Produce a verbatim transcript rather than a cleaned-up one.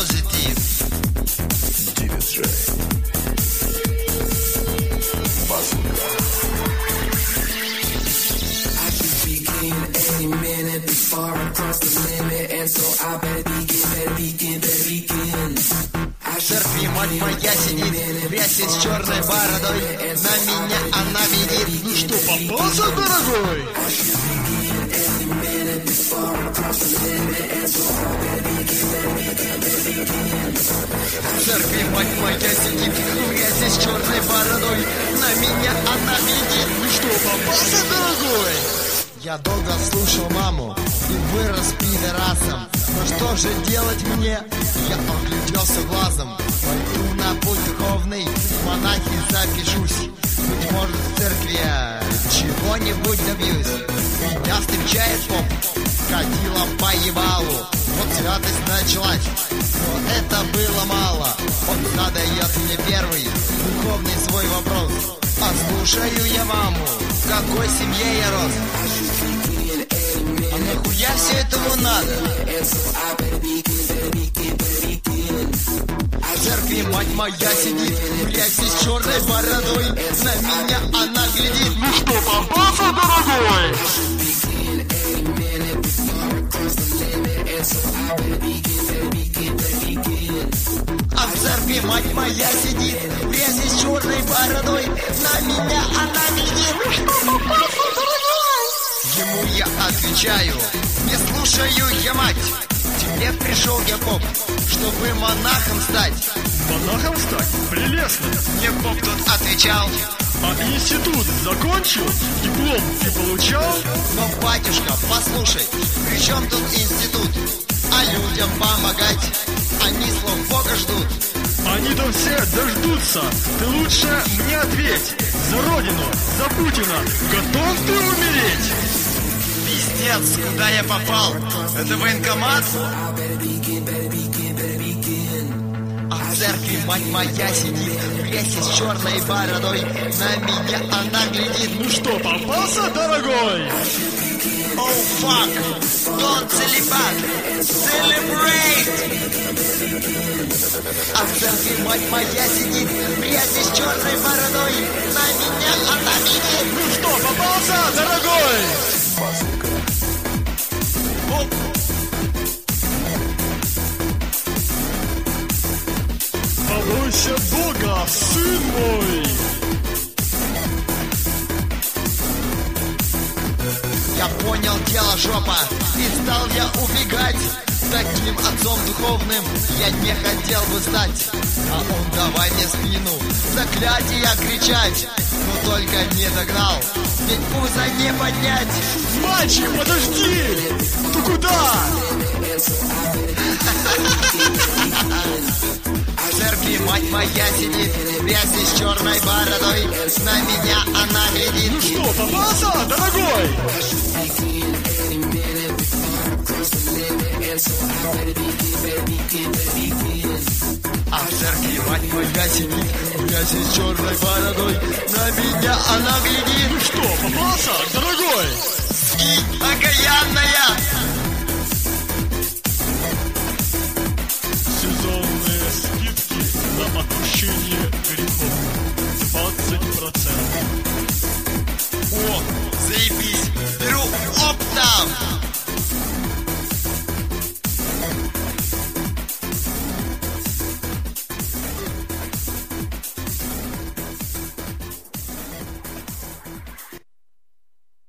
positive. I should begin any minute before I cross the limit, and so I better begin, better begin, better begin. В церкви мать моя сидит, грязь с черной бородой. На меня она видит. Ну что, попался, дорогой? В церкви мать моя сидит, грязь с черной бородой. На меня она видит. Ну что, попался, дорогой? Я долго слушал маму и вырос пидорасом. Но что же делать мне? Я огляделся глазом. Пойду на путь духовный, в монахи запишусь. Быть может, в церкви я чего-нибудь добьюсь. Меня встречает поп, катила по ебалу. Вот святость началась, но это было мало. Он задает мне первый духовный свой вопрос. А слушаю я маму, в какой семье я рос. А нахуя все этому надо? В церкви мать моя сидит, грязь с черной бородой. На меня она глядит. Ну что, попался, дорогой? А в церкви мать моя сидит, грязь с черной бородой. На меня она глядит. Ну что, попался, дорогой? Ему я отвечаю: не слушаю я, мать. Тебе пришел я, поп, чтобы монахом стать. Монахом стать? Прелестно. Мне поп тут отвечал: а институт закончил? Диплом ты получал? но, батюшка, послушай, при чем тут институт? А людям помогать, они слов Бога ждут. Они-то все дождутся. Ты лучше мне ответь. За Родину, за Путина готов ты умереть? Пиздец, куда я попал? Это военкомат? А в церкви мать моя сидит, грязь с черной бородой. На меня она глядит. Ну что, попался, дорогой? Oh fuck, don't celebrate, celebrate. А в церкви мать моя сидит, грязь с черной бородой. На меня она видит. Ну что, попался, дорогой? Оп. Побойся Бога, сын мой. Я понял, дело жопа, и стал я убегать. Таким отцом духовным я не хотел бы стать. А он давай мне спину заклятия кричать. Но только не догнал, ведь пузо не поднять. Мальчик, подожди! Ты куда? В церкви мать моя сидит, грязь с черной бородой. На меня она глядит. Ну что, попался, дорогой? А в церкви мать моя сидит, грязь с черной бородой. На меня она глядит. Ну что, попался, дорогой? И окаянная